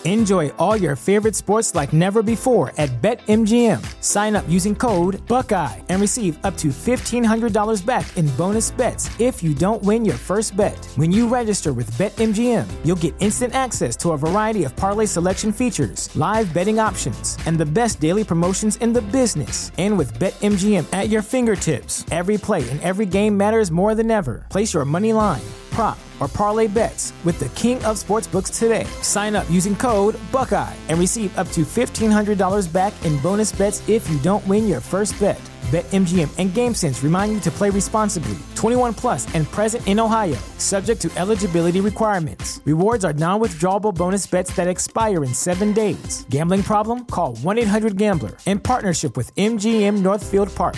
Enjoy all your favorite sports like never before at BetMGM. Sign up using code Buckeye and receive up to $1,500 back in bonus bets if you don't win your first bet. When you register with BetMGM, you'll get instant access to a variety of parlay selection features, live betting options, and the best daily promotions in the business. And with BetMGM at your fingertips, every play and every game matters more than ever. Place your money line, prop, or parlay bets with the king of sportsbooks today. Sign up using code Buckeye and receive up to $1,500 back in bonus bets if you don't win your first bet. BetMGM and GameSense remind you to play responsibly. 21 plus and present in Ohio, subject to eligibility requirements. Rewards are non-withdrawable bonus bets that expire in 7 days. Gambling problem? Call 1-800-GAMBLER. In partnership with MGM Northfield Park.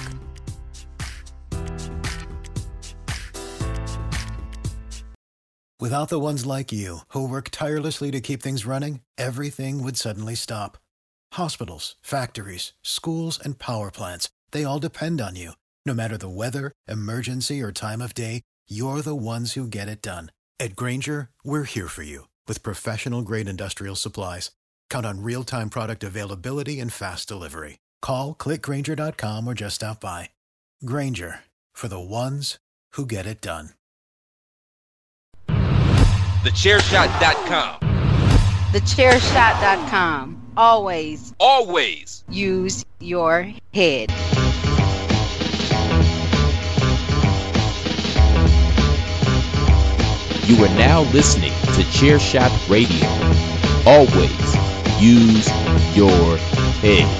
Without the ones like you, who work tirelessly to keep things running, everything would suddenly stop. Hospitals, factories, schools, and power plants, they all depend on you. No matter the weather, emergency, or time of day, you're the ones who get it done. At Grainger, we're here for you with professional-grade industrial supplies. Count on real-time product availability and fast delivery. Call, click Grainger.com, or just stop by. Grainger, for the ones who get it done. TheChairShot.com. TheChairShot.com. Always use your head. You are now listening to Chairshot Radio. Always use your head.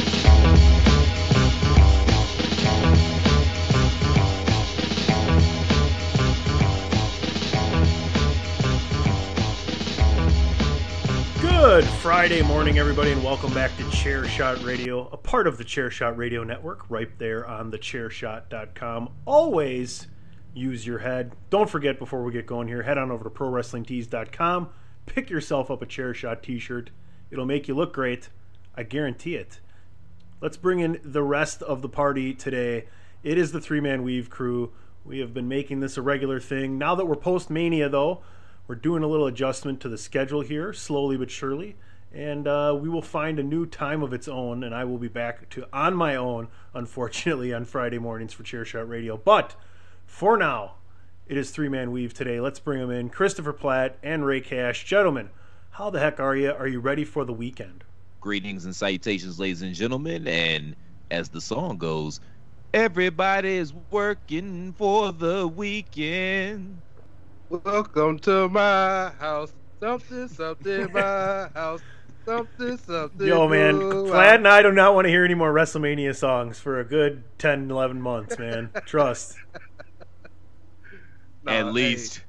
Good Friday morning, everybody, and welcome back to Chairshot Radio, a part of the Chairshot Radio Network, right there on thechairshot.com. Always use your head. Don't forget, before we get going here, head on over to ProWrestlingTees.com. Pick yourself up a Chairshot t-shirt. It'll make you look great. I guarantee it. Let's bring in the rest of the party today. It is the three-man weave crew. We have been making this a regular thing. Now that we're post-Mania, though, we're doing a little adjustment to the schedule here, slowly but surely, and we will find a new time of its own, and I will be back to on my own, unfortunately, on Friday mornings for Chairshot Radio. But for now, it is three-man weave today. Let's bring them in, Christopher Platt and Ray Cash. Gentlemen, how the heck are you? Are you ready for the weekend? Greetings and salutations, ladies and gentlemen, and as the song goes, everybody's working for the weekend. Welcome to my house. Something, something, my house. Something, something. Yo, man, Platt and I do not want to hear any more WrestleMania songs for a good 10, 11 months, man. Trust. No, at least.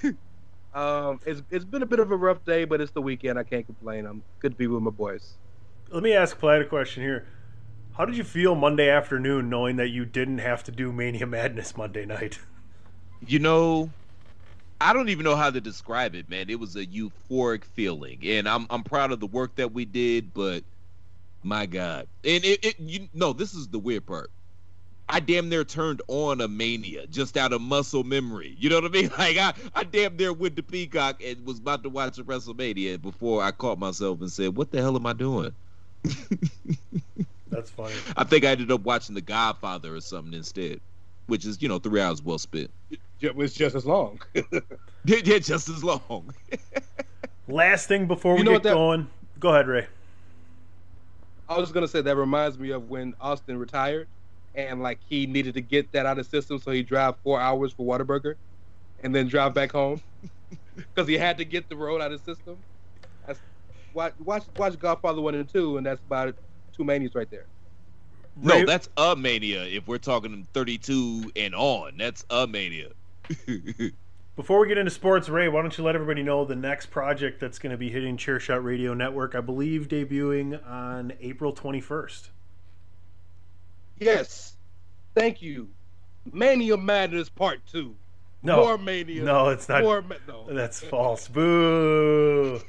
It's been a bit of a rough day, but it's the weekend. I can't complain. I'm good to be with my boys. Let me ask Platt a question here. How did you feel Monday afternoon knowing that you didn't have to do Mania Madness Monday night? You know, I don't even know how to describe it, man. It was a euphoric feeling, and I'm proud of the work that we did, but my God. And this is the weird part. I damn near turned on a Mania just out of muscle memory. You know what I mean? Like, I damn near went to Peacock and was about to watch a WrestleMania before I caught myself and said, what the hell am I doing? That's funny. I think I ended up watching The Godfather or something instead, which is, 3 hours well spent. It was just as long. Yeah, just as long. Last thing before we get going. Go ahead, Ray. I was going to say that reminds me of when Austin retired and, like, he needed to get that out of the system, so he drove 4 hours for Whataburger and then drive back home because he had to get the road out of the system. Watch Godfather 1 and 2, and that's about 2 manias right there. No, that's a Mania. If we're talking 32 and on, that's a Mania. Before we get into sports, Ray, why don't you let everybody know the next project that's going to be hitting Chairshot Radio Network, I believe debuting on April 21st. Yes. Thank you. Mania Madness Part 2. No. More Mania. No, it's not. No. That's false. Boo.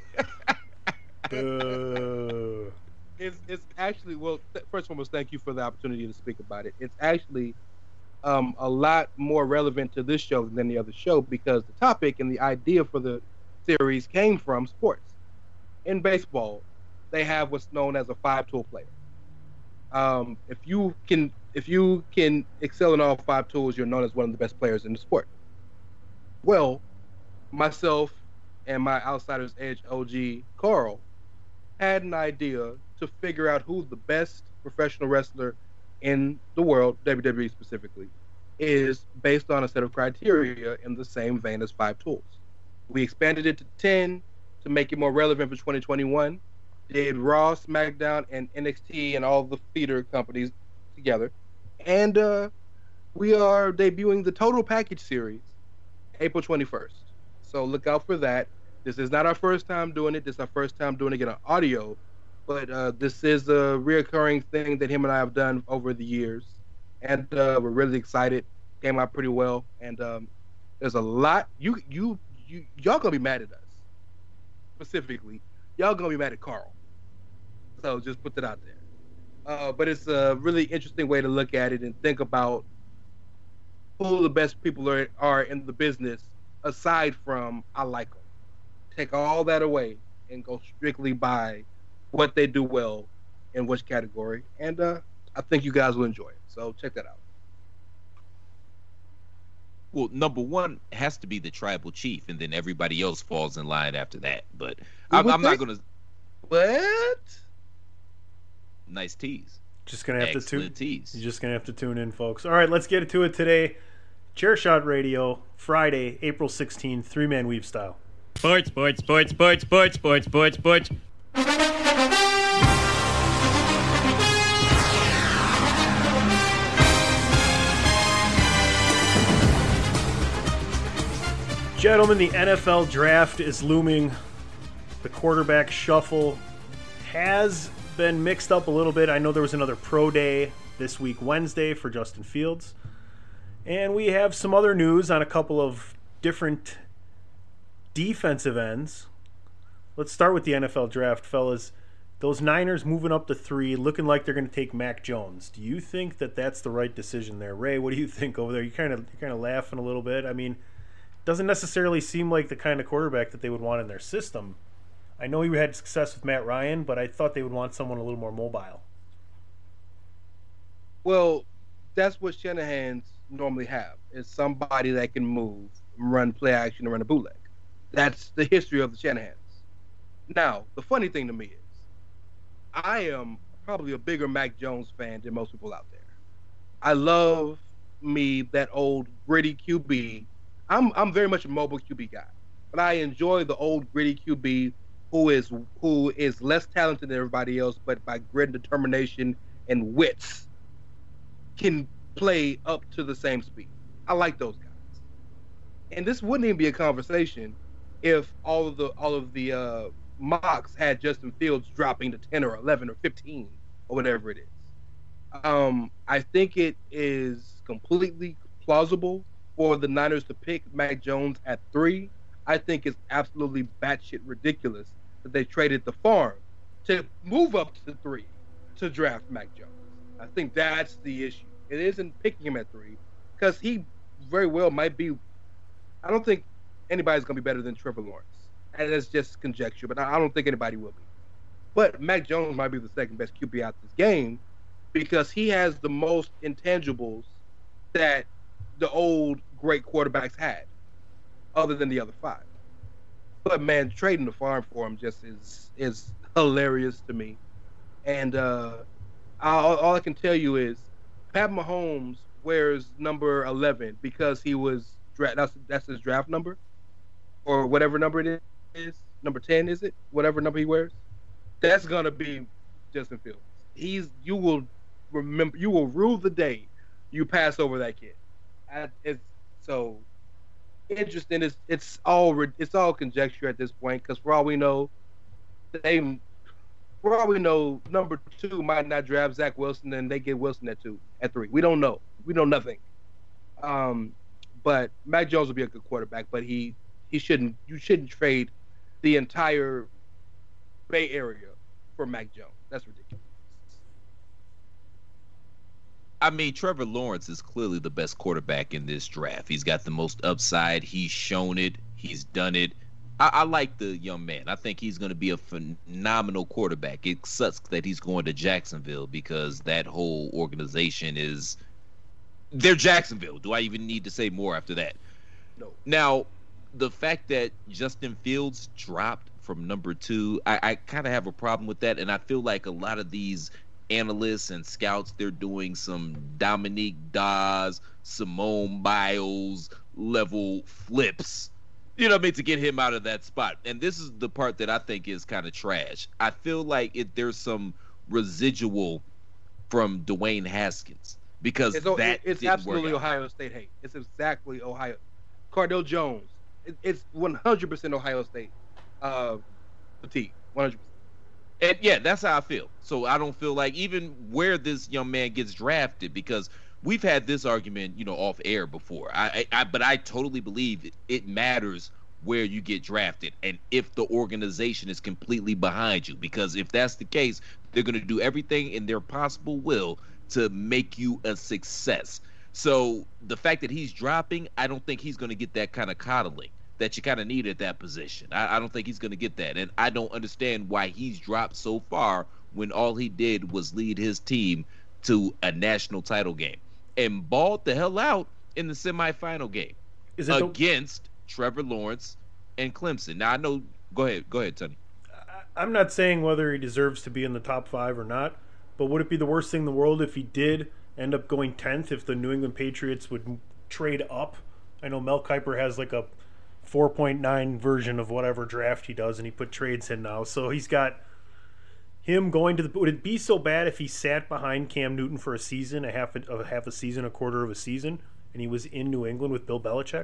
Boo. It's actually, first and foremost, thank you for the opportunity to speak about it. It's actually a lot more relevant to this show than the other show because the topic and the idea for the series came from sports. in baseball, they have what's known as a 5-tool player. If you can excel in all 5 tools, you're known as one of the best players in the sport. Well, myself and my Outsiders Edge OG Carl had an idea to figure out who the best professional wrestler in the world, WWE specifically, is based on a set of criteria in the same vein as 5 tools. We expanded it to 10 to make it more relevant for 2021. Did Raw, SmackDown, and NXT and all the feeder companies together. And we are debuting the Total Package series April 21st. So look out for that. This is not our first time doing it. This is our first time doing it on audio. But this is a reoccurring thing that him and I have done over the years. And we're really excited. Came out pretty well. And there's a lot. Y'all gonna be mad at us. Specifically, y'all gonna be mad at Carl. So just put that out there. But it's a really interesting way to look at it and think about who the best people are in the business, aside from I like them. Take all that away and go strictly by what they do well in which category. And I think you guys will enjoy it. So check that out. Well, number one has to be the tribal chief, and then everybody else falls in line after that. But I'm not going to... What? Nice tease. Just gonna have Excellent to tune. tease. You're just gonna have to tune in, folks. All right, let's get to it today. Chairshot Radio, Friday, April 16th, 3-man weave style. Sports. Gentlemen, the NFL draft is looming. The quarterback shuffle has been mixed up a little bit. I know there was another pro day this week, Wednesday, for Justin Fields. And we have some other news on a couple of different defensive ends. Let's start with the NFL draft, fellas. Those Niners moving up to 3, looking like they're going to take Mac Jones. Do you think that that's the right decision there? Ray, what do you think over there? You're kind of laughing a little bit. I mean, doesn't necessarily seem like the kind of quarterback that they would want in their system. I know he had success with Matt Ryan, but I thought they would want someone a little more mobile. Well, that's what Shanahan's normally have, is somebody that can move, run play action, and run a bootleg. That's the history of the Shanahans. Now, the funny thing to me is, I am probably a bigger Mac Jones fan than most people out there. I love me that old gritty QB. I'm very much a mobile QB guy, but I enjoy the old gritty QB who is less talented than everybody else, but by grit and determination and wits can play up to the same speed. I like those guys. And this wouldn't even be a conversation if all of the mocks had Justin Fields dropping to 10 or 11 or 15 or whatever it is. I think it is completely plausible for the Niners to pick Mac Jones at 3. I think it's absolutely batshit ridiculous that they traded the farm to move up to 3 to draft Mac Jones. I think that's the issue. It isn't picking him at 3 because he very well might be. I don't think anybody's going to be better than Trevor Lawrence. And that's just conjecture, but I don't think anybody will be. But Mac Jones might be the second best QB out this game because he has the most intangibles that the old great quarterbacks had, other than the other 5. But man, trading the farm for him just is hilarious to me. And all I can tell you is Pat Mahomes wears number 11 because he was that's his draft number, or whatever number it is. Number 10 is it? Whatever number he wears. That's gonna be Justin Fields. You will rue the day you pass over that kid. It's so interesting. It's all conjecture at this point because for all we know, number 2 might not draft Zach Wilson and they get Wilson at 3. We don't know. We know nothing. But Mac Jones will be a good quarterback, but you shouldn't trade the entire Bay Area for Mac Jones. That's ridiculous. I mean, Trevor Lawrence is clearly the best quarterback in this draft. He's got the most upside. He's shown it. He's done it. I like the young man. I think he's going to be a phenomenal quarterback. It sucks that he's going to Jacksonville because that whole organization they're Jacksonville. Do I even need to say more after that? No. Now, the fact that Justin Fields dropped from number 2, I kind of have a problem with that, and I feel like a lot of these analysts and scouts, they're doing some Dominique Dawes, Simone Biles level flips, you know what I mean, to get him out of that spot. And this is the part that I think is kind of trash. I feel like there's some residual from Dwayne Haskins because it's absolutely Ohio State hate. It's exactly Ohio. Cardale Jones, it's 100% Ohio State fatigue, 100%. And yeah, that's how I feel. So I don't feel like even where this young man gets drafted, because we've had this argument, off air before. But I totally believe it matters where you get drafted and if the organization is completely behind you. Because if that's the case, they're going to do everything in their possible will to make you a success. So the fact that he's dropping, I don't think he's going to get that kind of coddling that you kind of need at that position. I don't think he's going to get that. And I don't understand why he's dropped so far when all he did was lead his team to a national title game and balled the hell out in the semifinal game against Trevor Lawrence and Clemson. Now, I know – go ahead, Tony. I'm not saying whether he deserves to be in the top 5 or not, but would it be the worst thing in the world if he did end up going 10th, if the New England Patriots would trade up? I know Mel Kiper has like a 4.9 version of whatever draft he does, and he put trades in now. So he's got him going to the – would it be so bad if he sat behind Cam Newton for a season, a half a season, a quarter of a season, and he was in New England with Bill Belichick?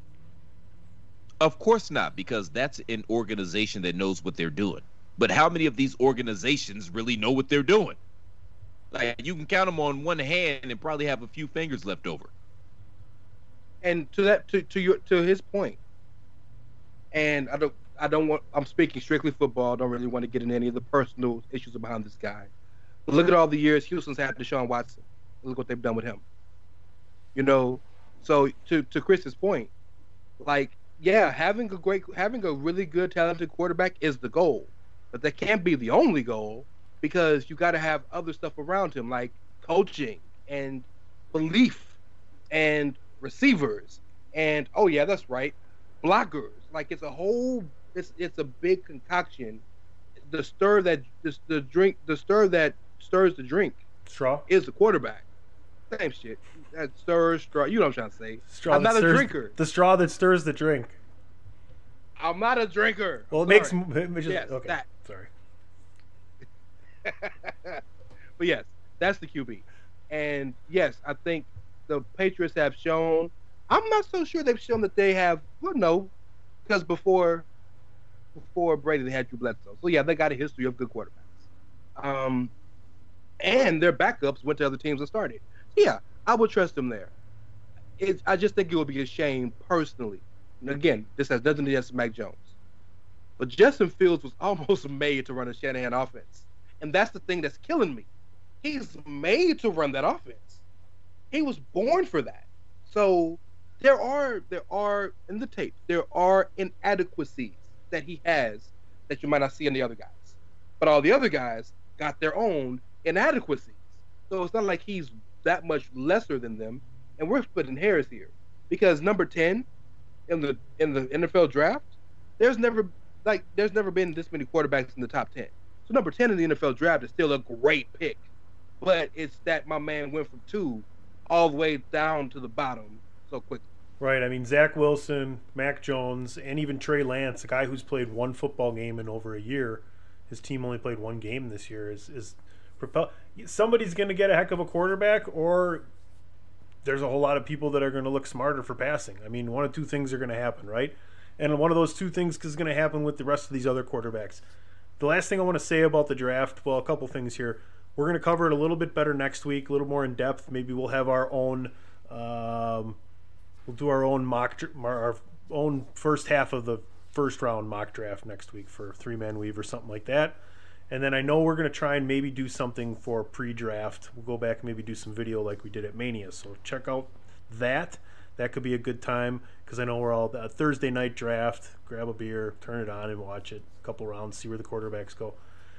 Of course not, because that's an organization that knows what they're doing. But how many of these organizations really know what they're doing? Like, you can count them on one hand and probably have a few fingers left over. And to his point, and I'm speaking strictly football. I don't really want to get into any of the personal issues behind this guy. But look at all the years Houston's had Deshaun Watson. Look what they've done with him. So to Chris's point, like, yeah, having a really good, talented quarterback is the goal, but that can't be the only goal because you got to have other stuff around him, like coaching and belief and receivers and blockers. Like, it's a whole, it's a big concoction. The stir that stirs the drink. Straw is the quarterback. Same shit. That stirs straw. You know what I'm trying to say. Straw I'm not a drinker. The straw that stirs the drink. I'm not a drinker. Well, yes, okay. That. Sorry. But yes, that's the QB. And yes, I think the Patriots have shown. I'm not so sure they've shown that they have. Well, no, because before Brady, they had Drew Bledsoe. So yeah, they got a history of good quarterbacks. And their backups went to other teams and started. Yeah, I would trust them there. I just think it would be a shame personally. And again, this has nothing to do with Mac Jones. But Justin Fields was almost made to run a Shanahan offense. And that's the thing that's killing me. He's made to run that offense. He was born for that. So there are in the tape, there are inadequacies that he has that you might not see in the other guys. But all the other guys got their own inadequacies. So it's not like he's that much lesser than them. And we're splitting hairs here. Because number 10 in the NFL draft, there's never been this many quarterbacks in the top 10. So number 10 in the NFL draft is still a great pick. But it's that my man went from 2 all the way down to the bottom so quickly. Right. I mean, Zach Wilson, Mac Jones, and even Trey Lance, a guy who's played one football game in over a year. His team only played one game this year. Is somebody's going to get a heck of a quarterback, or there's a whole lot of people that are going to look smarter for passing. I mean, one of two things are going to happen, right? And one of those two things is going to happen with the rest of these other quarterbacks. The last thing I want to say about the draft, well, a couple things here. We're going to cover it a little bit better next week, a little more in depth. Maybe we'll have our own, we'll do our own first half of the first round mock draft next week for three-man weave or something like that. And then I know we're going to try and maybe do something for pre-draft. We'll go back and maybe do some video like we did at Mania. So check out that. that could be a good time because I know we're all a Thursday night draft. Grab a beer, turn it on, and watch it. A couple rounds, see where the quarterbacks go.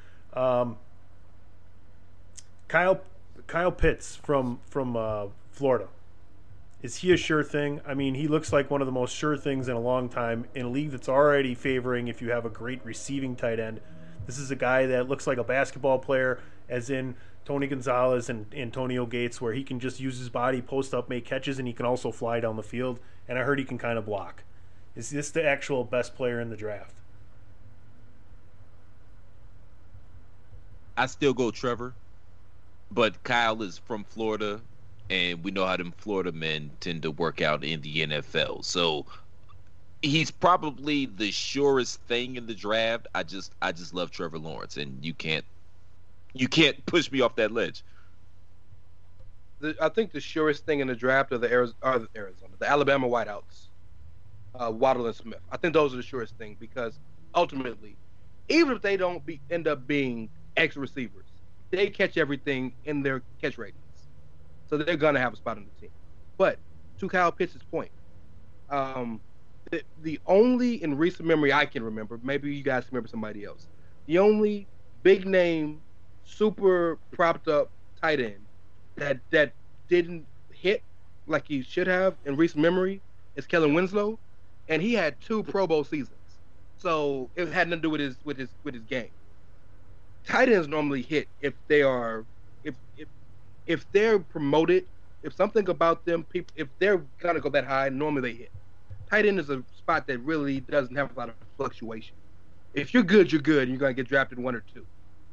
Kyle Pitts from Florida. Is he a sure thing? I mean, he looks like one of the most sure things in a long time in a league that's already favoring if you have a great receiving tight end. This is a guy that looks like a basketball player, as in Tony Gonzalez and Antonio Gates, where he can just use his body, post up, make catches, and he can also fly down the field. And I heard he can kind of block. Is this the actual best player in the draft? I still go Trevor, but Kyle is from Florida, and we know how them Florida men tend to work out in the NFL. So he's probably the surest thing in the draft. I just love Trevor Lawrence, and you can't push me off that ledge. I think the surest thing in the draft are the Alabama wideouts, Waddle and Smith. I think those are the surest thing because ultimately, even if they don't end up being X receivers, they catch everything in their catch ratings. So they're going to have a spot on the team. But to Kyle Pitts' point, the only in recent memory I can remember, maybe you guys can remember somebody else, the only big name, super propped up tight end that didn't hit like he should have in recent memory is Kellen Winslow, and he had 2 Pro Bowl seasons. So it had nothing to do with his game. Tight ends normally hit if they're promoted, if something about them, if they're gonna go that high, normally they hit. Tight end is a spot that really doesn't have a lot of fluctuation. If you're good, you're good, and you're gonna get drafted 1 or 2.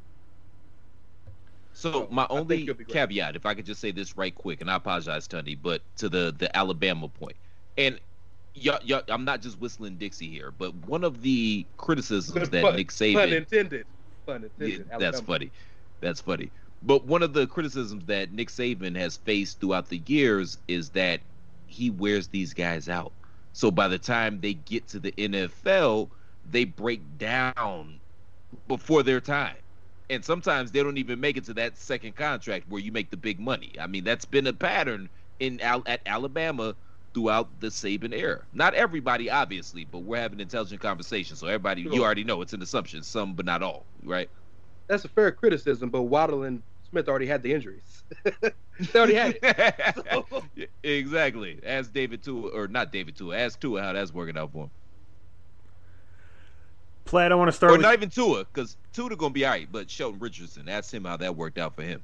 So my only caveat, if I could just say this right quick, and I apologize, Tunney, but to the Alabama point, and I'm not just whistling Dixie here, but one of the criticisms that Nick Saban, pun intended. Yeah, that's funny. But one of the criticisms that Nick Saban has faced throughout the years is that he wears these guys out. So by the time they get to the NFL, they break down before their time. And sometimes they don't even make it to that second contract where you make the big money. I mean, that's been a pattern at Alabama throughout the Saban era. Not everybody, obviously, but we're having an intelligent conversation. So everybody, sure. You already know it's an assumption, some but not all, right? That's a fair criticism, but Waddle and Smith already had the injuries. They already had it. So. Exactly. Ask David Tua, or not David Tua, ask Tua how that's working out for him. Platt, I want to start with... not even Tua, because Tua going to be all right, but Shelton Richardson, ask him how that worked out for him.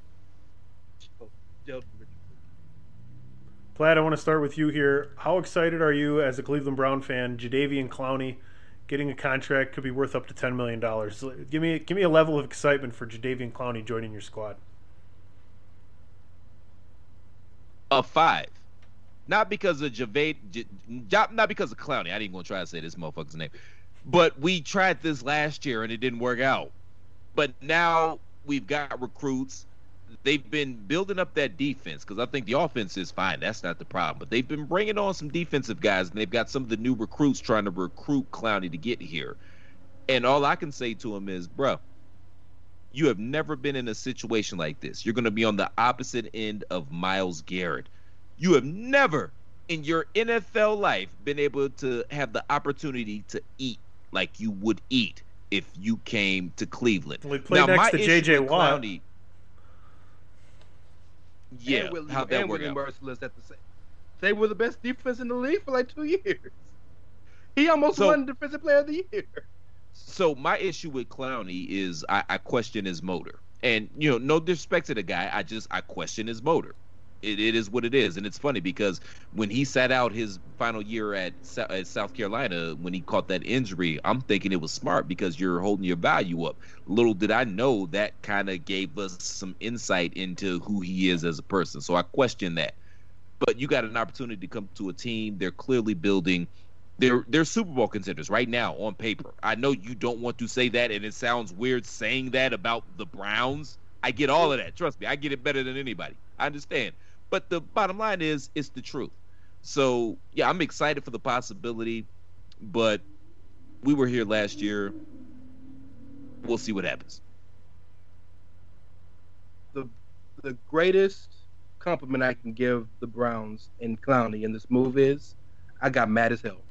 Platt, I want to start with you here. How excited are you as a Cleveland Brown fan? Jadeveon Clowney getting a contract could be worth up to $10 million. Give me a level of excitement for Jadeveon Clowney joining your squad. A 5. Not because of not because of Clowney. I didn't even want to try to say this motherfucker's name. But we tried this last year and it didn't work out. But now we've got recruits. They've been building up that defense because I think the offense is fine. That's not the problem. But they've been bringing on some defensive guys, and they've got some of the new recruits trying to recruit Clowney to get here. And all I can say to him is, bro, you have never been in a situation like this. You're going to be on the opposite end of Myles Garrett. You have never in your NFL life been able to have the opportunity to eat like you would eat if you came to Cleveland. We played next to J.J. Watt. Clowney, yeah, how'd that work out? Merciless at the same. They were the best defense in the league for like 2 years. He almost won Defensive Player of the Year. So my issue with Clowney is I question his motor, and no disrespect to the guy, I question his motor. It is what it is, and it's funny because when he sat out his final year at South Carolina, when he caught that injury, I'm thinking it was smart because you're holding your value up. Little did I know that kind of gave us some insight into who he is as a person. So I question that. But you got an opportunity to come to a team. They're clearly building. They're Super Bowl contenders right now on paper. I know you don't want to say that, and it sounds weird saying that about the Browns. I get all of that. Trust me, I get it better than anybody. I understand. But the bottom line is, it's the truth. So, yeah, I'm excited for the possibility, but we were here last year. We'll see what happens. The greatest compliment I can give the Browns and Clowney in this move is, I got mad as hell.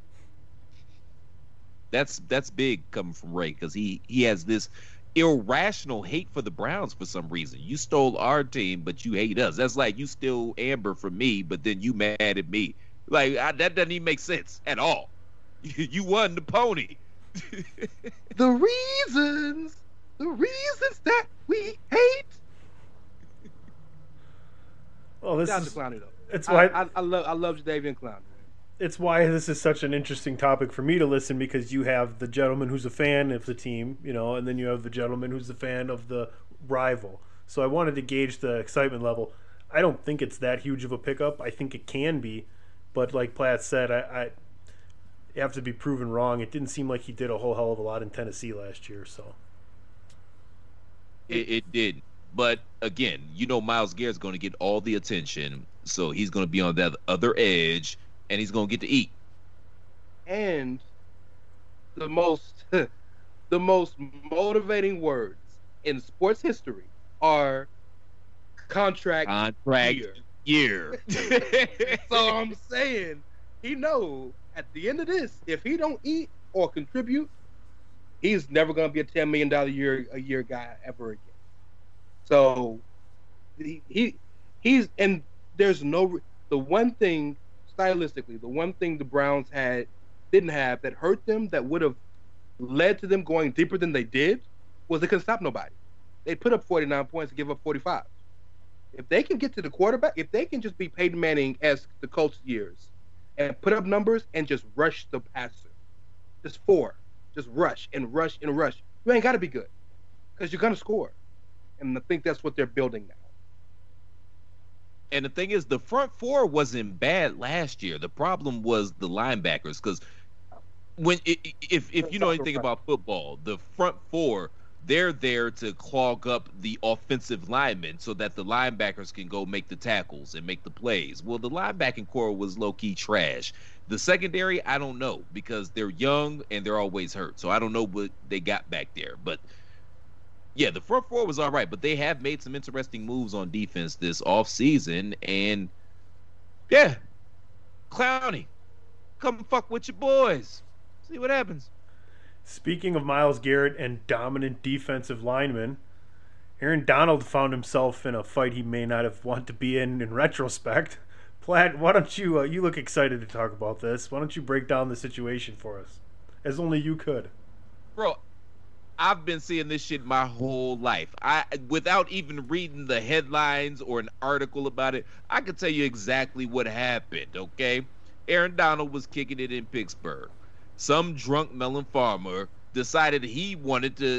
That's big coming from Ray, because he has this irrational hate for the Browns for some reason. You stole our team, but you hate us. That's like you steal Amber from me, but then you mad at me. Like that doesn't even make sense at all. You won the pony. The reasons that we hate. Well, this Shout out is to Clowney, though. It's why I love Jadeveon Clowney. It's why this is such an interesting topic for me to listen, because you have the gentleman who's a fan of the team, and then you have the gentleman who's a fan of the rival. So I wanted to gauge the excitement level. I don't think it's that huge of a pickup. I think it can be, but like Platt said, I have to be proven wrong. It didn't seem like he did a whole hell of a lot in Tennessee last year. So it did, but again, Myles Garrett's going to get all the attention, so he's going to be on that other edge. And he's gonna get to eat. And the most motivating words in sports history are contract year. So I'm saying, he knows at the end of this, if he don't eat or contribute, he's never gonna be a $10 million a year guy ever again. So he's and there's no the one thing. Stylistically, the one thing the Browns didn't have that hurt them, that would have led to them going deeper than they did, was they couldn't stop nobody. They put up 49 points and give up 45. If they can get to the quarterback, if they can just be Peyton Manning as the Colts years and put up numbers and just rush the passer, just rush and rush and rush, you ain't got to be good because you're going to score. And I think that's what they're building now. And the thing is, the front four wasn't bad last year. The problem was the linebackers, because if you know anything about football, the front four, they're there to clog up the offensive linemen so that the linebackers can go make the tackles and make the plays. Well, the linebacking core was low-key trash. The secondary, I don't know, because they're young and they're always hurt. So I don't know what they got back there. But yeah, the front four was all right, but they have made some interesting moves on defense this offseason. And, yeah, Clowney, come fuck with your boys. See what happens. Speaking of Myles Garrett and dominant defensive linemen, Aaron Donald found himself in a fight he may not have wanted to be in retrospect. Platt, why don't you you look excited to talk about this. Why don't you break down the situation for us, as only you could. Bro, I've been seeing this shit my whole life. Without even reading the headlines or an article about it, I can tell you exactly what happened, okay? Aaron Donald was kicking it in Pittsburgh. Some drunk melon farmer decided he wanted to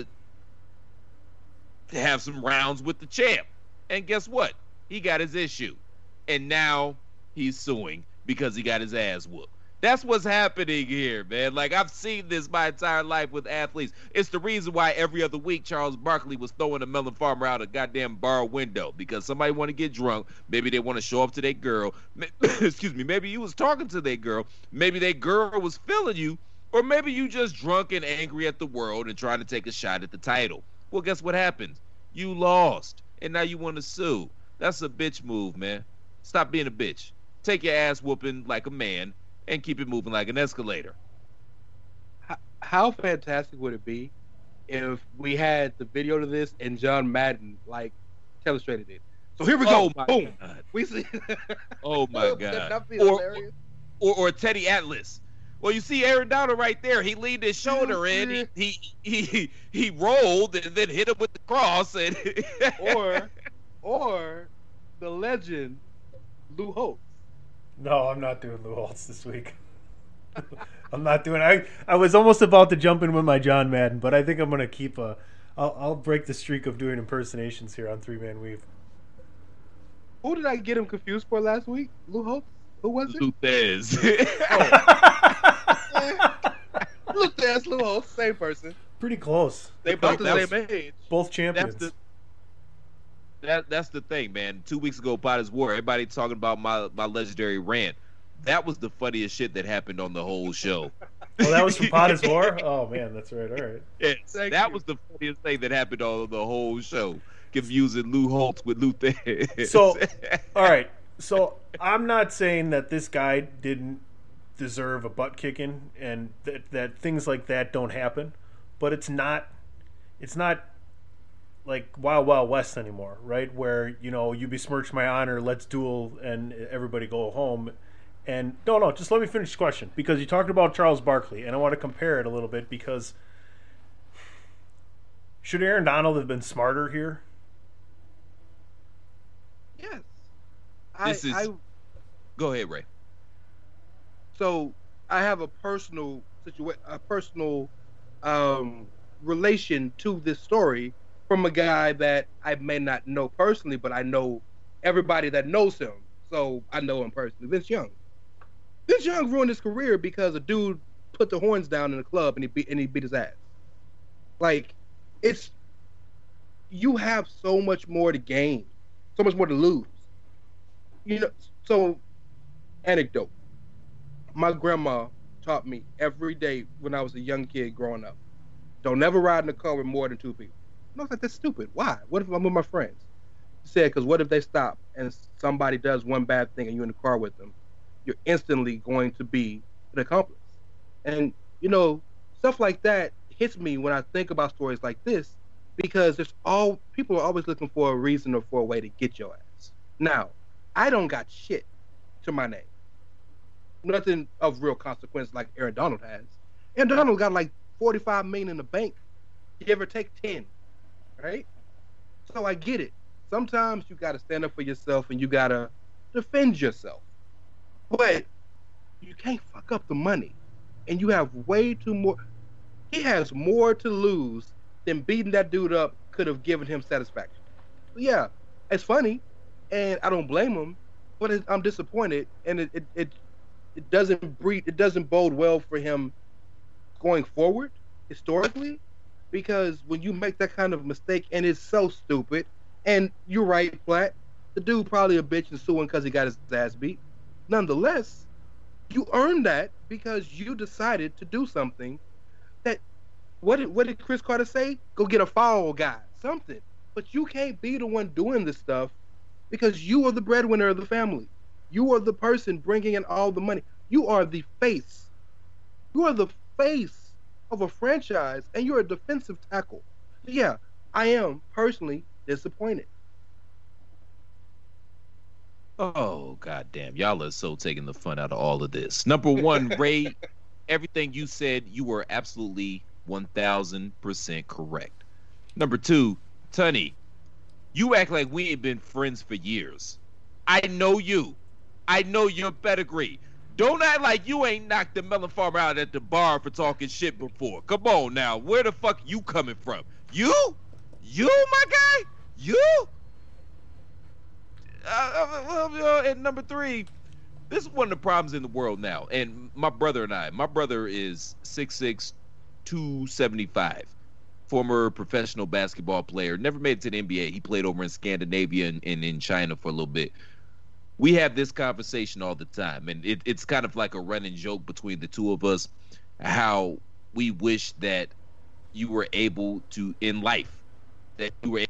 have some rounds with the champ. And guess what? He got his issue. And now he's suing because he got his ass whooped. That's what's happening here, man. Like, I've seen this my entire life with athletes. It's the reason why every other week Charles Barkley was throwing a melon farmer out a goddamn bar window, because somebody want to get drunk. Maybe they want to show up to their girl. Excuse me. Maybe you was talking to their girl. Maybe their girl was feeling you. Or maybe you just drunk and angry at the world and trying to take a shot at the title. Well, guess what happened? You lost. And now you want to sue. That's a bitch move, man. Stop being a bitch. Take your ass whooping like a man and keep it moving like an escalator. How fantastic would it be if we had the video to this and John Madden illustrated it? So here we go. Oh boom. God. We see. Oh my God. That'd be hilarious. Or Teddy Atlas. Well, you see Aaron Donald right there. He leaned his shoulder in. He rolled and then hit him with the cross. And or the legend Lou Holtz. No, I'm not doing Lou Holtz this week. I'm not doing it. I was almost about to jump in with my John Madden, but I think I'm going to keep I'll break the streak of doing impersonations here on Three Man Weave. Who did I get him confused for last week? Lou Holtz? Who was it? Luthez. Luthez, Lou Holtz, same person. Pretty close. They both the same age. Both champions. That's the thing, man. 2 weeks ago, Potter's War, everybody talking about my legendary rant. That was the funniest shit that happened on the whole show. Oh, that was from Potter's War? Oh, man, that's right. All right. Yes, that was the funniest thing that happened on the whole show. confusing Lou Holtz with Lou Thesz. So, all right. So I'm not saying that this guy didn't deserve a butt kicking and that things like that don't happen, but it's not like Wild Wild West anymore, right? Where, you besmirch my honor, let's duel, and everybody go home. And no, just let me finish the question, because you talked about Charles Barkley, and I want to compare it a little bit, because should Aaron Donald have been smarter here? Yes. Go ahead, Ray. So I have a personal relation to this story from a guy that I may not know personally, but I know everybody that knows him. So I know him personally. Vince Young. Vince Young ruined his career because a dude put the horns down in the club and he beat his ass. Like, you have so much more to gain, so much more to lose. So, anecdote. My grandma taught me every day when I was a young kid growing up, don't never ride in a car with more than two people. And I was like, that's stupid. Why? What if I'm with my friends? She said, because what if they stop and somebody does one bad thing and you're in the car with them? You're instantly going to be an accomplice. And, stuff like that hits me when I think about stories like this, because people are always looking for a reason or for a way to get your ass. Now, I don't got shit to my name. Nothing of real consequence like Aaron Donald has. Aaron Donald got like $45 million in the bank. Give or take 10, right? So I get it. Sometimes you got to stand up for yourself and you got to defend yourself. But you can't fuck up the money. And you have way too more. He has more to lose than beating that dude up could have given him satisfaction. So yeah, it's funny, and I don't blame him, but I'm disappointed, and it doesn't bode well for him going forward historically, because when you make that kind of mistake, and it's so stupid, and you're right, Platt, the dude probably a bitch and suing because he got his ass beat. Nonetheless, you earned that because you decided to do something that, what did Chris Carter say? Go get a foul guy, something. But you can't be the one doing this stuff because you are the breadwinner of the family. You are the person bringing in all the money. You are the face. You are the face of a franchise, and you're a defensive tackle. Yeah, I am personally disappointed. Oh, goddamn. Y'all are so taking the fun out of all of this. Number one, Ray, everything you said, you were absolutely 1,000% correct. Number two, Tunney, you act like we ain't been friends for years. I know you. I know your pedigree. Don't act like you ain't knocked the melon farmer out at the bar for talking shit before. Come on now. Where the fuck you coming from? You? You, my guy? You? And number three, this is one of the problems in the world now. And my brother is 6'6", 275. Former professional basketball player. Never made it to the NBA. He played over in Scandinavia and in China for a little bit. We have this conversation all the time, and it's kind of like a running joke between the two of us, how we wish that you were able to, in life, that you were able,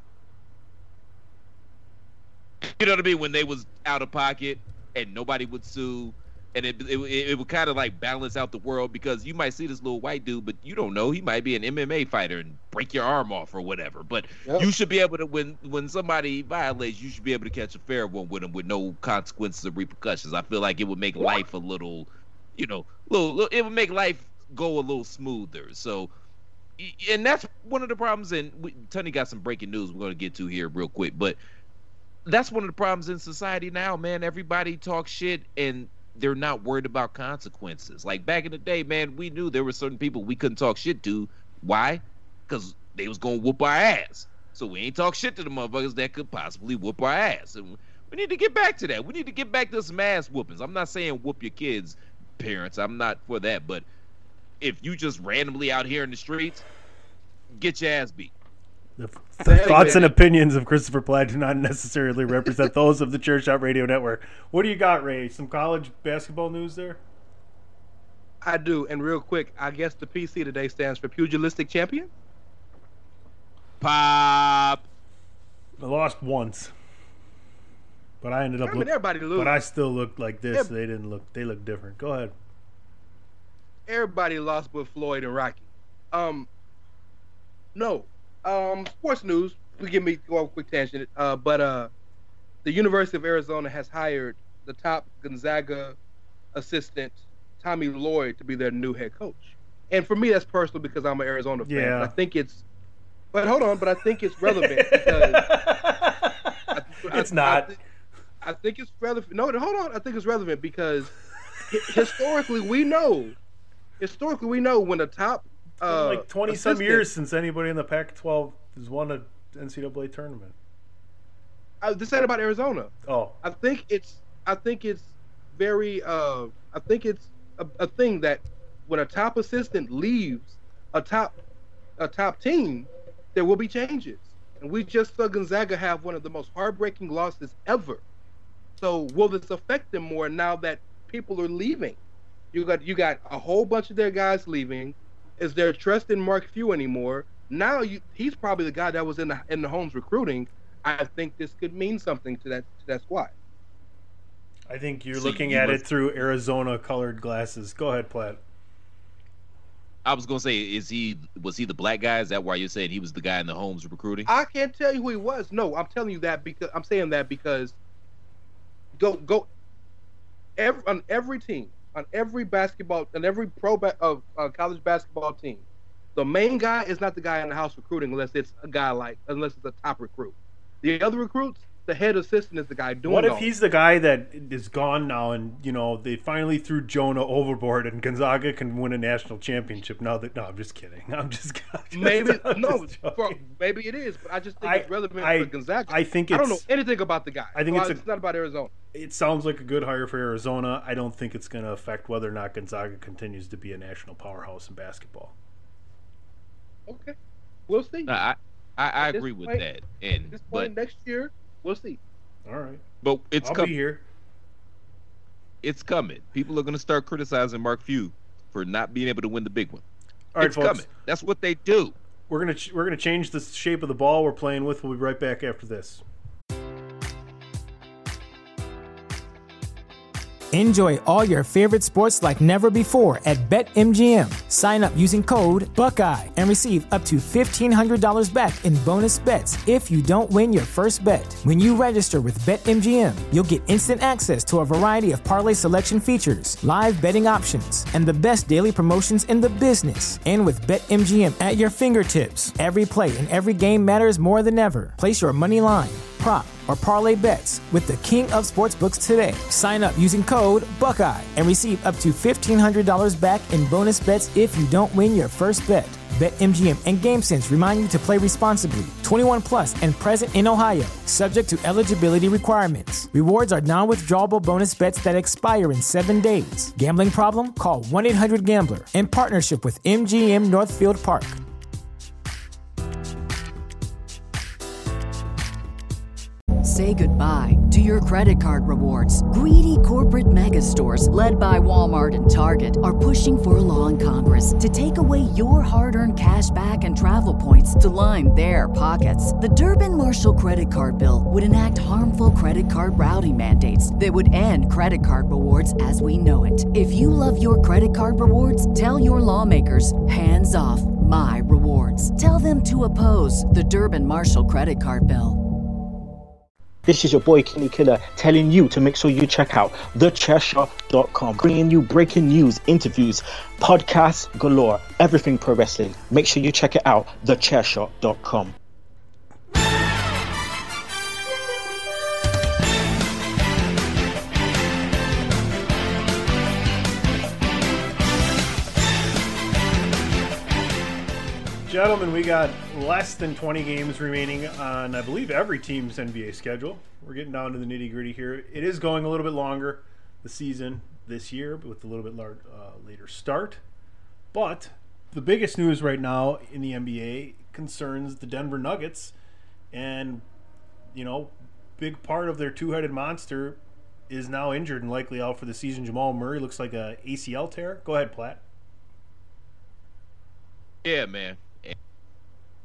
you know what I mean, when they was out of pocket and nobody would sue, and it would kind of like balance out the world, because you might see this little white dude, but you don't know, he might be an MMA fighter and break your arm off or whatever. But yep, you should be able to, when somebody violates, you should be able to catch a fair one with them with no consequences or repercussions. I feel like it would make life a little, it would make life go a little smoother. So, and that's one of the problems. And Tunney got some breaking news we're going to get to here real quick, but that's one of the problems in society now, man. Everybody talks shit and they're not worried about consequences. Like back in the day, man, we knew there were certain people we couldn't talk shit to. Why? Because they was going to whoop our ass. So we ain't talk shit to the motherfuckers that could possibly whoop our ass. And we need to get back to that. We need to get back to some ass whoopings. I'm not saying whoop your kids, parents. I'm not for that. But if you just randomly out here in the streets, get your ass beat. The thoughts and opinions of Christopher Platt do not necessarily represent those of the Chair Shot Radio Network. What do you got, Ray? Some college basketball news there? I do, and real quick, I guess the PC today stands for Pugilistic Champion? Pop! I lost once. But I ended up everybody loses. But I still looked like this. They didn't look. They looked different. Go ahead. Everybody lost with Floyd and Rocky. No. Sports news. Forgive me, go on a quick tangent. But the University of Arizona has hired the top Gonzaga assistant, Tommy Lloyd, to be their new head coach. And for me, that's personal because I'm an Arizona fan. Yeah. But I think it's. But hold on. But I think it's relevant because. It's not. I think it's relevant. No, hold on. I think it's relevant because historically we know when the top like 20-some years since anybody in the Pac-12 has won an NCAA tournament. This ain't about Arizona. Oh, I think it's very. I think it's a thing that when a top assistant leaves a top team, there will be changes. And we just saw Gonzaga have one of the most heartbreaking losses ever. So will this affect them more now that people are leaving? You got a whole bunch of their guys leaving. Is there trust in Mark Few anymore? Now he's probably the guy that was in the Holmes recruiting. I think this could mean something to that squad. I think you're looking at it through Arizona-colored glasses. Go ahead, Platt. I was gonna say, was he the black guy? Is that why you're saying he was the guy in the Holmes recruiting? I can't tell you who he was. No, I'm telling you that because I'm saying that because go on every team, on every basketball, on every college basketball team, the main guy is not the guy in the house recruiting unless it's a top recruit. The other recruits, the head assistant is the guy doing. What if he's the guy that is gone now, and they finally threw Jonah overboard, and Gonzaga can win a national championship? No, I'm just kidding. Maybe it is, but I just think it's relevant for Gonzaga. I don't know anything about the guy. I think it's not about Arizona. It sounds like a good hire for Arizona. I don't think it's going to affect whether or not Gonzaga continues to be a national powerhouse in basketball. Okay, we'll see. I agree with that. And at this point next year, we'll see. All right, but I'll be here. It's coming. People are going to start criticizing Mark Few for not being able to win the big one. All right, it's folks. Coming. That's what they do. We're gonna change the shape of the ball we're playing with. We'll be right back after this. Enjoy all your favorite sports like never before at BetMGM. Sign up using code Buckeye and receive up to $1,500 back in bonus bets if you don't win your first bet. When you register with BetMGM, you'll get instant access to a variety of parlay selection features, live betting options, and the best daily promotions in the business. And with BetMGM at your fingertips, every play and every game matters more than ever. Place your money line, prop, or parlay bets with the king of sportsbooks today. Sign up using code Buckeye and receive up to $1,500 back in bonus bets if you don't win your first bet. BetMGM and GameSense remind you to play responsibly. 21 plus and present in Ohio, subject to eligibility requirements. Rewards are non-withdrawable bonus bets that expire in 7 days. Gambling problem? Call 1-800-GAMBLER. In partnership with MGM Northfield Park. Say goodbye to your credit card rewards. Greedy corporate mega stores, led by Walmart and Target, are pushing for a law in Congress to take away your hard-earned cash back and travel points to line their pockets. The Durbin-Marshall credit card bill would enact harmful credit card routing mandates that would end credit card rewards as we know it. If you love your credit card rewards, tell your lawmakers, hands off my rewards. Tell them to oppose the Durbin-Marshall credit card bill. This is your boy Kenny Killer telling you to make sure you check out thechairshot.com, bringing you breaking news, interviews, podcasts galore, everything pro wrestling. Make sure you check it out, thechairshot.com. Gentlemen, we got less than 20 games remaining on, I believe, every team's NBA schedule. We're getting down to the nitty-gritty here. It is going a little bit longer, the season this year, but with a little bit later start. But the biggest news right now in the NBA concerns the Denver Nuggets. And, big part of their two-headed monster is now injured and likely out for the season. Jamal Murray looks like a ACL tear. Go ahead, Platt. Yeah, man.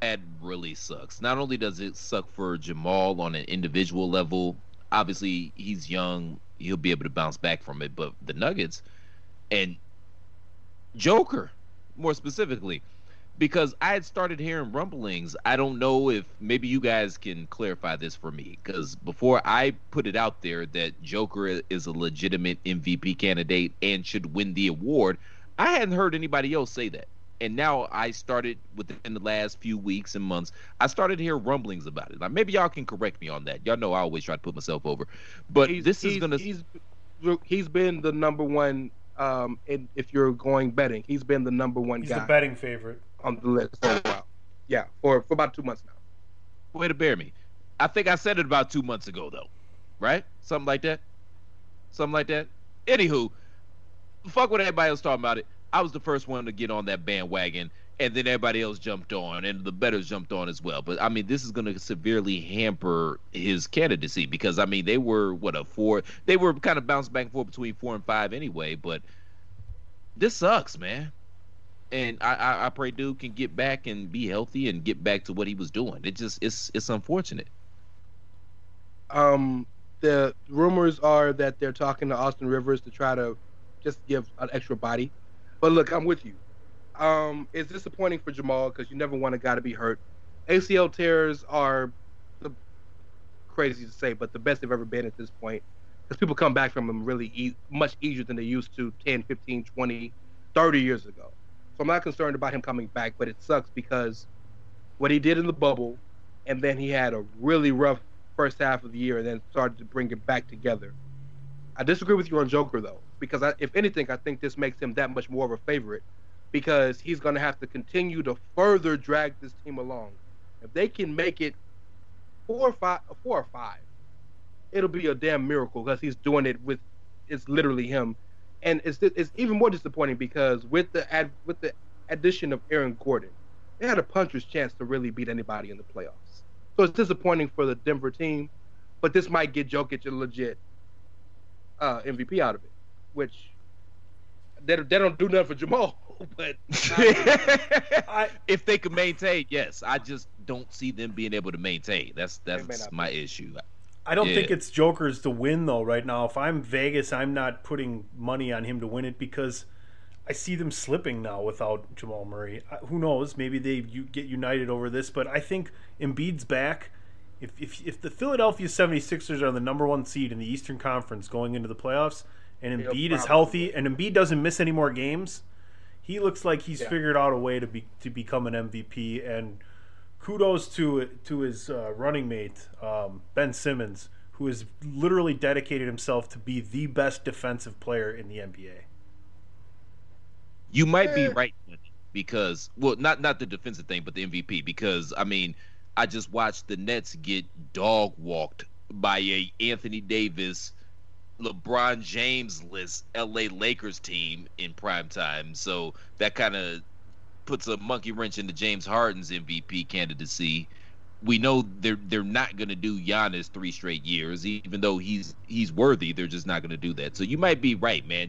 that really sucks. Not only does it suck for Jamal on an individual level, obviously he's young, he'll be able to bounce back from it, but the Nuggets and Joker, more specifically, because I had started hearing rumblings. I don't know if maybe you guys can clarify this for me, because before I put it out there that Joker is a legitimate MVP candidate and should win the award, I hadn't heard anybody else say that. And now I started, within the last few weeks and months, I started to hear rumblings about it. Now, maybe y'all can correct me on that. Y'all know I always try to put myself over. But he's been the number one, if you're going betting. He's been the number one guy. He's the betting favorite on the list for a while. Yeah, for about 2 months now. Way to bear me. I think I said it about 2 months ago, though. Right? Something like that? Anywho, fuck what everybody else talking about it. I was the first one to get on that bandwagon, and then everybody else jumped on, and the bettors jumped on as well. But, I mean, this is going to severely hamper his candidacy because, I mean, they were, they were kind of bouncing back and forth between 4 and 5 anyway, but this sucks, man. And I pray dude can get back and be healthy and get back to what he was doing. It's unfortunate. The rumors are that they're talking to Austin Rivers to try to just give an extra body. But look, I'm with you. It's disappointing for Jamal because you never want a guy to be hurt. ACL tears are crazy to say, but the best they've ever been at this point because people come back from them really much easier than they used to 10, 15, 20, 30 years ago. So I'm not concerned about him coming back, but it sucks because what he did in the bubble, and then he had a really rough first half of the year and then started to bring it back together. I disagree with you on Joker, though, because if anything, I think this makes him that much more of a favorite because he's going to have to continue to further drag this team along. If they can make it 4 or 5, it'll be a damn miracle because he's doing it with it's literally him. And it's even more disappointing because with the addition of Aaron Gordon, they had a puncher's chance to really beat anybody in the playoffs. So it's disappointing for the Denver team, but this might get Jokic a legit MVP out of it, which they don't do nothing for Jamal. But if they could maintain, yes. I just don't see them being able to maintain. That's my issue. I don't think it's Joker's to win, though, right now. If I'm Vegas, I'm not putting money on him to win it because I see them slipping now without Jamal Murray. Who knows? Maybe they get united over this, but I think Embiid's back. If the Philadelphia 76ers are the number 1 seed in the Eastern Conference going into the playoffs, and Embiid is healthy, and Embiid doesn't miss any more games, he looks like he's figured out a way to become an MVP, and kudos to his running mate, Ben Simmons, who has literally dedicated himself to be the best defensive player in the NBA. You might be right, because, well, not the defensive thing, but the MVP, because, I mean, I just watched the Nets get dog-walked by a Anthony Davis, LeBron James-less LA Lakers team in prime time, so that kind of puts a monkey wrench into James Harden's MVP candidacy. We know they're not going to do Giannis 3 straight years, even though he's worthy. They're just not going to do that. So you might be right, man.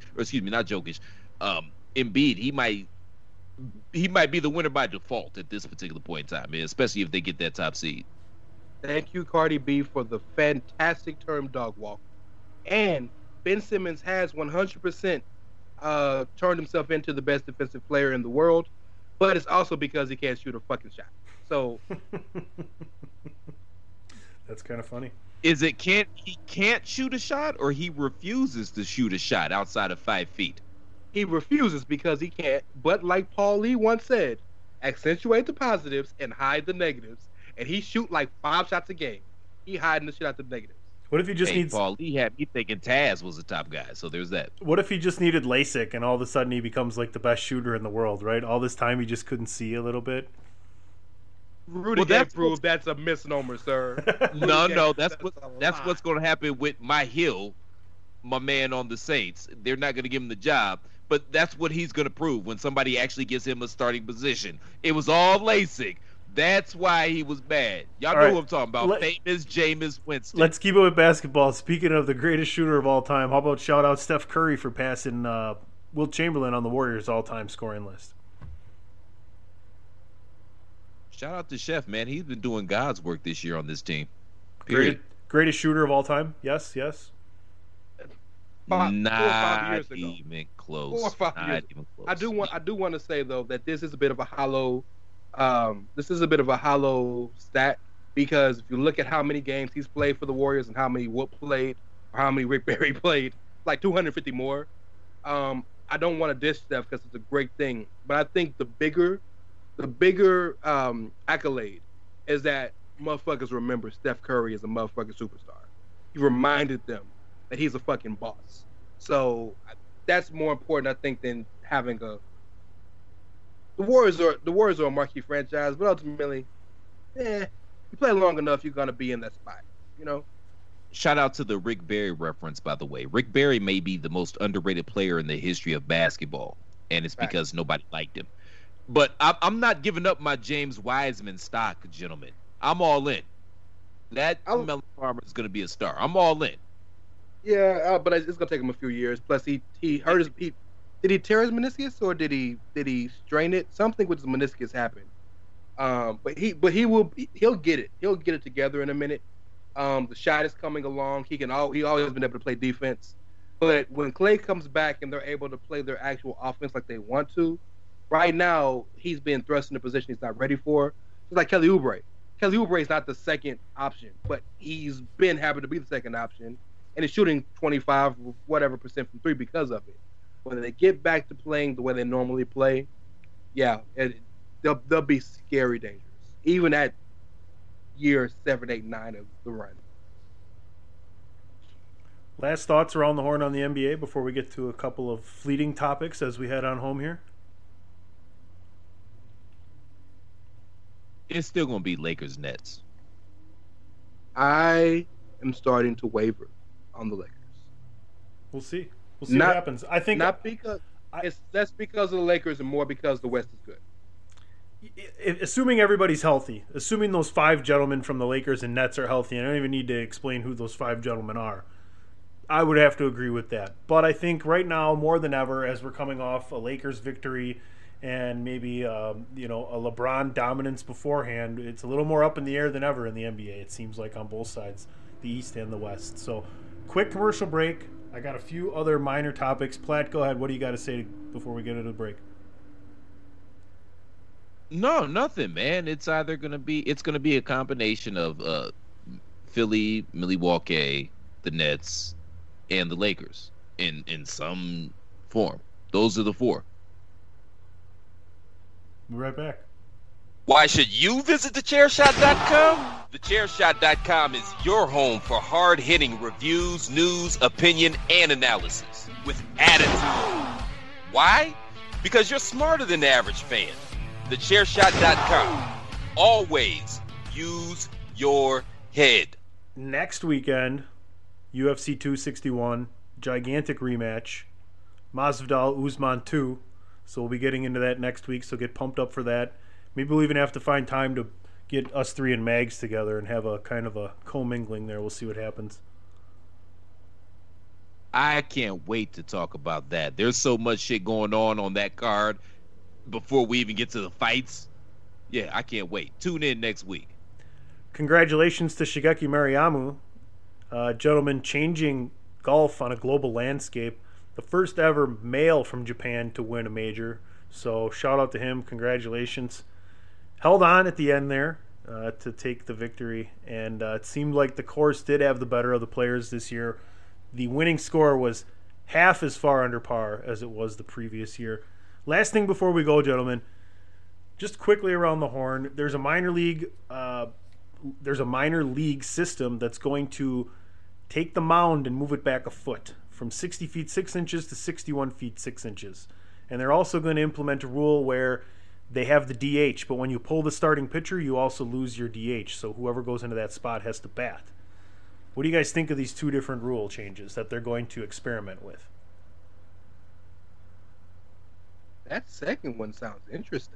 Embiid, he might be the winner by default at this particular point in time, man, especially if they get that top seed. Thank you, Cardi B, for the fantastic term dog walk. And Ben Simmons has 100% turned himself into the best defensive player in the world, but it's also because he can't shoot a fucking shot. So that's kind of funny. Is it he can't shoot a shot, or he refuses to shoot a shot outside of 5 feet? He refuses because he can't. But like Paul Lee once said, accentuate the positives and hide the negatives. And he shoot like 5 shots a game. He hiding the shit out the negatives. What if he just needs... Paul Lee had me thinking Taz was the top guy, so there's that. What if he just needed LASIK and all of a sudden he becomes like the best shooter in the world, right? All this time he just couldn't see a little bit. Rudy can't prove that's a misnomer, sir. No, that's what's going to happen with my Hill, my man on the Saints. They're not going to give him the job, but that's what he's going to prove when somebody actually gives him a starting position. It was all LASIK. That's why he was bad. Y'all know who I'm talking about. Famous Jameis Winston. Let's keep it with basketball. Speaking of the greatest shooter of all time, how about shout out Steph Curry for passing Wilt Chamberlain on the Warriors all-time scoring list? shout out to Chef, man. He's been doing God's work this year on this team. Period. Greatest shooter of all time. Yes. 4 or 5 years ago. Even close. 4 or 5 years. Even close. I do want to say though that this is a bit of a hollow stat, because if you look at how many games he's played for the Warriors and how many Whoop played or how many Rick Barry played, like 250 more. I don't want to diss Steph because it's a great thing, but I think the bigger accolade is that motherfuckers remember Steph Curry as a motherfucking superstar. He reminded them that he's a fucking boss. So that's more important, I think, than having the Warriors are a marquee franchise, but ultimately, you play long enough, you're gonna be in that spot, you know. Shout out to the Rick Barry reference, by the way. Rick Barry may be the most underrated player in the history of basketball, and it's because nobody liked him. But I'm not giving up my James Wiseman stock, gentlemen. I'm all in. That Melon Farmer is going to be a star. I'm all in. Yeah, but it's going to take him a few years. Plus, he hurt his. Did he tear his meniscus or did he strain it? Something with his meniscus happened. But he'll get it. He'll get it together in a minute. The shot is coming along. He always been able to play defense. But when Clay comes back and they're able to play their actual offense like they want to, right now he's being thrust in a position he's not ready for. It's like Kelly Oubre. Kelly Oubre is not the second option, but he's been happy to be the second option, and he's shooting 25% from three because of it. When they get back to playing the way they normally play, they'll be scary dangerous, even at year 7, 8, 9 of the run. Last thoughts around the horn on the NBA before we get to a couple of fleeting topics as we head on home here. It's still going to be Lakers Nets. I am starting to waver on the Lakers. We'll see. We'll see what happens. I think not because it's less because of the Lakers and more because the West is good. Assuming everybody's healthy, assuming those 5 gentlemen from the Lakers and Nets are healthy, and I don't even need to explain who those 5 gentlemen are, I would have to agree with that. But I think right now, more than ever, as we're coming off a Lakers victory and maybe a LeBron dominance beforehand, it's a little more up in the air than ever in the NBA, it seems like, on both sides, the East and the West. So, quick commercial break. I got a few other minor topics. Platt, go ahead. What do you got to say before we get into the break? No, nothing, man. It's going to be a combination of Philly, Milwaukee, the Nets, and the Lakers in some form. Those are the 4. We'll be right back. Why should you visit thechairshot.com? Thechairshot.com is your home for hard-hitting reviews, news, opinion, and analysis with attitude. Why? Because you're smarter than the average fan. Thechairshot.com. Always use your head. Next weekend, UFC 261, gigantic rematch. Masvidal Usman 2. So we'll be getting into that next week, so get pumped up for that. Maybe we'll even have to find time to get us 3 and Mags together and have a kind of a commingling there. We'll see what happens. I can't wait to talk about that. There's so much shit going on that card before we even get to the fights. Yeah, I can't wait. Tune in next week. Congratulations to Shigeki Mariamu, gentleman changing golf on a global landscape. The first ever male from Japan to win a major. So shout out to him. Congratulations. Held on at the end there to take the victory. And it seemed like the course did have the better of the players this year. The winning score was half as far under par as it was the previous year. Last thing before we go, gentlemen, just quickly around the horn. There's a minor league system that's going to take the mound and move it back a foot from 60 feet 6 inches to 61 feet 6 inches. And they're also going to implement a rule where they have the DH, but when you pull the starting pitcher, you also lose your DH. So whoever goes into that spot has to bat. What do you guys think of these 2 different rule changes that they're going to experiment with? That second one sounds interesting.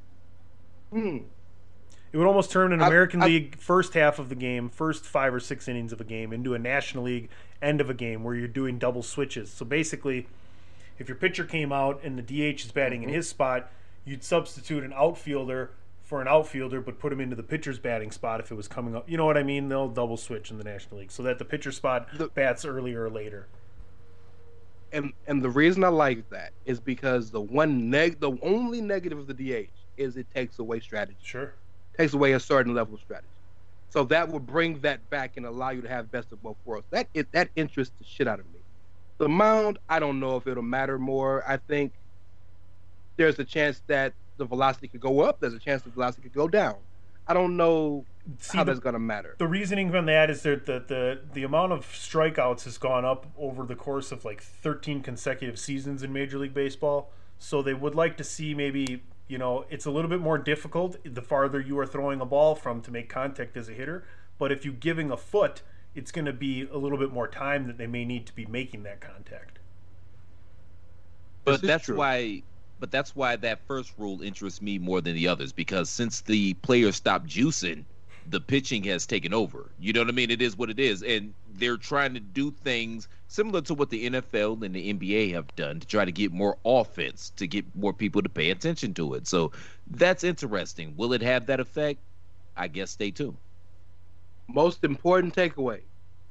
It would almost turn an American League first half of the game, first 5 or 6 innings of a game, into a National League end of a game where you're doing double switches. So basically, if your pitcher came out and the DH is batting in his spot, you'd substitute an outfielder for an outfielder, but put him into the pitcher's batting spot if it was coming up. You know what I mean? They'll double switch in the National League so that the pitcher spot bats earlier or later. And the reason I like that is because the only negative of the DH is it takes away strategy. Sure. Takes away a certain level of strategy. So that would bring that back and allow you to have best of both worlds. That interests the shit out of me. The mound, I don't know if it'll matter more. I think there's a chance that the velocity could go up. There's a chance the velocity could go down. I don't know how that's going to matter. The reasoning from that is that the amount of strikeouts has gone up over the course of like 13 consecutive seasons in Major League Baseball. So they would like to see maybe, it's a little bit more difficult the farther you are throwing a ball from to make contact as a hitter. But if you're giving a foot, it's going to be a little bit more time that they may need to be making that contact. But that's why that first rule interests me more than the others, because since the players stopped juicing, the pitching has taken over. You know what I mean? It is what it is. And they're trying to do things similar to what the NFL and the NBA have done to try to get more offense, to get more people to pay attention to it. So that's interesting. Will it have that effect? I guess stay tuned. Most important takeaway.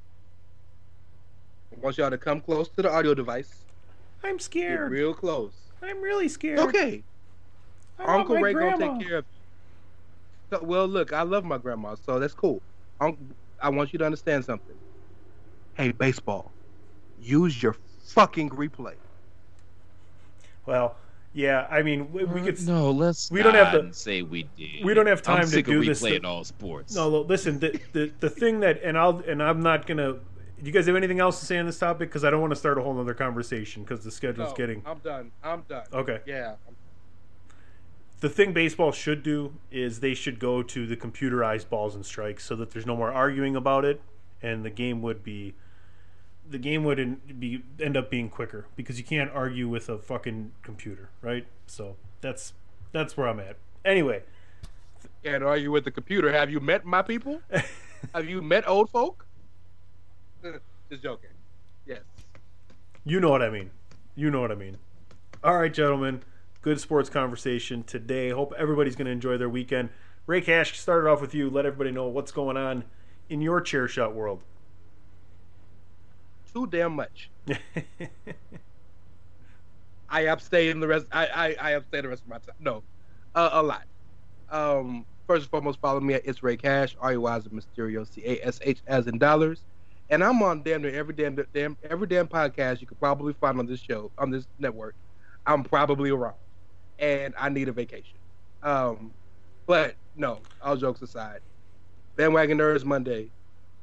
I want y'all to come close to the audio device. I'm scared. Get real close. I'm really scared. Okay. Uncle Ray gonna take care of you. So, well, look, I love my grandma, so that's cool. I want you to understand something. Hey, baseball, use your fucking replay. Well, yeah, I mean, we could. No, let's. We don't have to say we did. We don't have time to do this. Replaying all sports. No, listen. The thing that I'm not gonna. Do you guys have anything else to say on this topic? Because I don't want to start a whole other conversation because the schedule's getting. I'm done. Okay. Yeah. The thing baseball should do is they should go to the computerized balls and strikes so that there's no more arguing about it, and the game would end up being quicker because you can't argue with a fucking computer, right? So that's where I'm at. Anyway. Can't argue with the computer. Have you met my people? Have you met old folk? Just joking. Yes. You know what I mean. All right, gentlemen. Good sports conversation today. Hope everybody's going to enjoy their weekend. Ray Cash, started off with you. Let everybody know what's going on in your chair shot world. Too damn much. I abstain the rest. I abstain the rest of my time. No, a lot. First and foremost, follow me at It's Ray Cash, REY as in Mysterio, CASH as in dollars. And I'm on damn near every damn podcast you could probably find on this show, on this network. I'm probably around, and I need a vacation. But no, all jokes aside, Bandwagon Nerds Monday,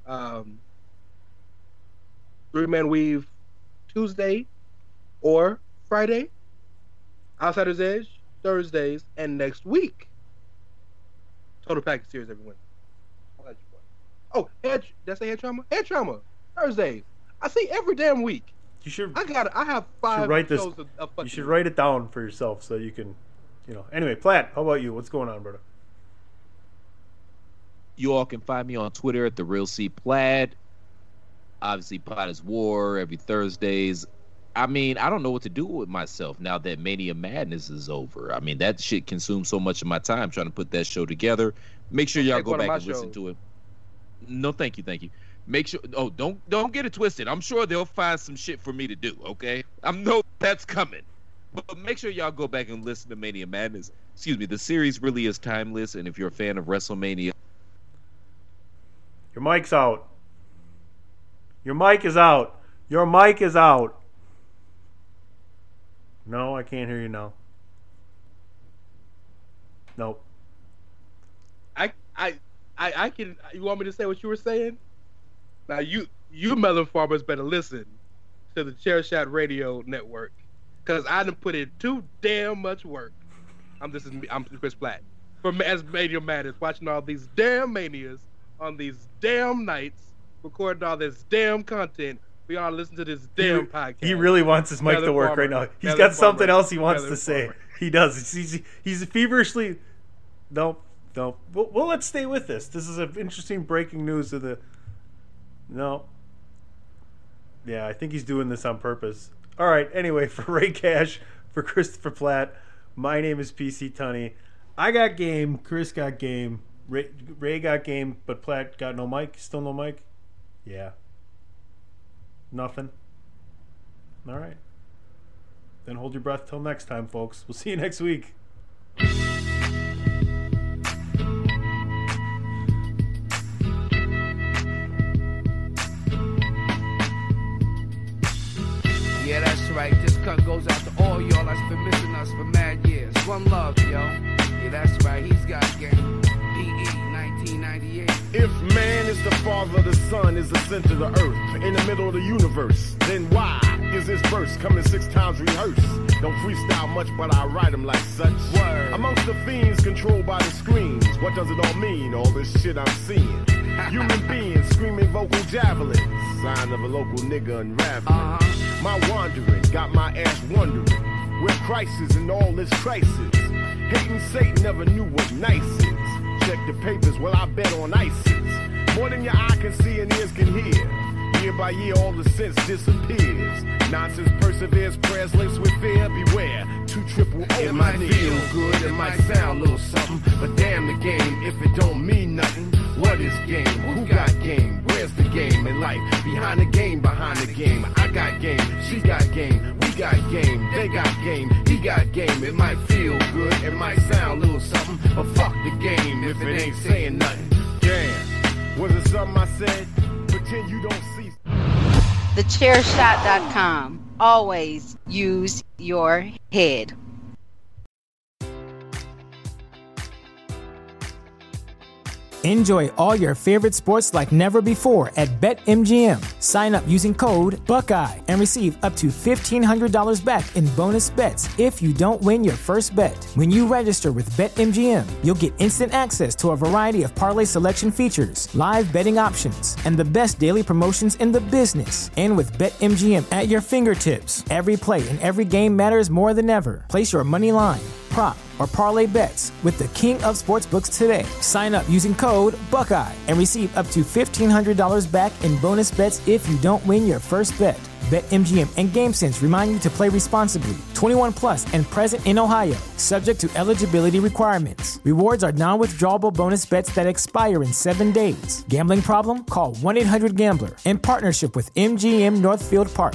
3-Man Weave Tuesday or Friday, Outsider's Edge Thursdays, and next week, Total Package Series every Wednesday. Oh, did I say head trauma? Head trauma Thursdays. I see every damn week. You should. I have 5 shows of you should write it down for yourself so you can, Anyway, Platt, how about you? What's going on, brother? You all can find me on Twitter at @TheRealCPlatt. Obviously, Platt is War every Thursdays. I mean, I don't know what to do with myself now that Mania Madness is over. I mean, that shit consumes so much of my time trying to put that show together. Make sure y'all go back and listen to it. No, thank you. Make sure. Oh, don't get it twisted. I'm sure they'll find some shit for me to do. Okay, I know that's coming, but make sure y'all go back and listen to Mania Madness. Excuse me. The series really is timeless, and if you're a fan of WrestleMania, your mic's out. Your mic is out. Your mic is out. No, I can't hear you now. Nope. I can. You want me to say what you were saying? Now you melon farmers better listen to the Chair Shot Radio Network, because I done put in too damn much work. I'm Chris Platt as Mania Madness, watching all these damn manias on these damn nights, recording all this damn content. We all listen to this damn podcast. He really wants his mic to work right now. He's got something else he wants to say. He does. He's feverishly. Nope. Well, let's stay with this. This is an interesting breaking news of the. No. Yeah, I think he's doing this on purpose. All right. Anyway, for Ray Cash, for Christopher Platt, my name is PC Tunney. I got game. Chris got game. Ray got game, but Platt got no mic. Still no mic? Yeah. Nothing. All right. Then hold your breath till next time, folks. We'll see you next week. Yeah, that's right. This cut goes out to all y'all that's been missing us for mad years. One love, yo. Yeah, that's right. He's got game. PE 1998. If man is the father, the sun is the center of the earth, in the middle of the universe, then why is this verse coming 6 times rehearsed? Don't freestyle much, but I write them like such. Word. Amongst the fiends controlled by the screens, what does it all mean, all this shit I'm seeing? Human beings screaming vocal javelins, sign of a local nigga unraveling. My wandering got my ass wondering where Christ is in all this crisis. Hating Satan never knew what nice is. Check the papers, well I bet on ISIS. More than your eye can see and ears can hear. Year by year all the sense disappears. Nonsense perseveres, prayers links with fear. Beware, 2 triple O. It might feel good, it might sound a little something, but damn the game if it don't mean nothing. What is game? Who got game? Where's the game in life? Behind the game, behind the game. I got game, she got game, we got game, they got game, he got game. It might feel good, it might sound a little something, but fuck the game if it ain't saying nothing. Damn, was it something I said? Pretend you don't see. TheChairShot.com. Always use your head. Enjoy all your favorite sports like never before at BetMGM. Sign up using code Buckeye and receive up to $1,500 back in bonus bets if you don't win your first bet. When you register with BetMGM, you'll get instant access to a variety of parlay selection features, live betting options, and the best daily promotions in the business. And with BetMGM at your fingertips, every play and every game matters more than ever. Place your money line, prop, or parlay bets with the king of sportsbooks today. Sign up using code Buckeye and receive up to $1,500 back in bonus bets if you don't win your first bet. BetMGM and GameSense remind you to play responsibly. 21 plus and present in Ohio, subject to eligibility requirements. Rewards are non-withdrawable bonus bets that expire in 7 days. Gambling problem? Call 1-800-GAMBLER in partnership with MGM Northfield Park.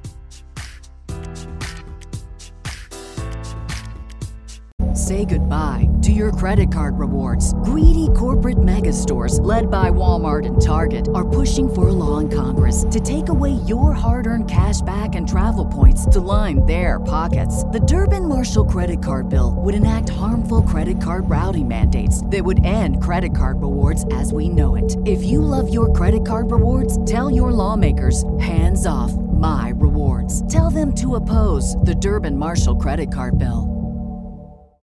Say goodbye to your credit card rewards. Greedy corporate mega stores, led by Walmart and Target, are pushing for a law in Congress to take away your hard-earned cash back and travel points to line their pockets. The Durbin-Marshall credit card bill would enact harmful credit card routing mandates that would end credit card rewards as we know it. If you love your credit card rewards, tell your lawmakers, hands off my rewards. Tell them to oppose the Durbin-Marshall credit card bill.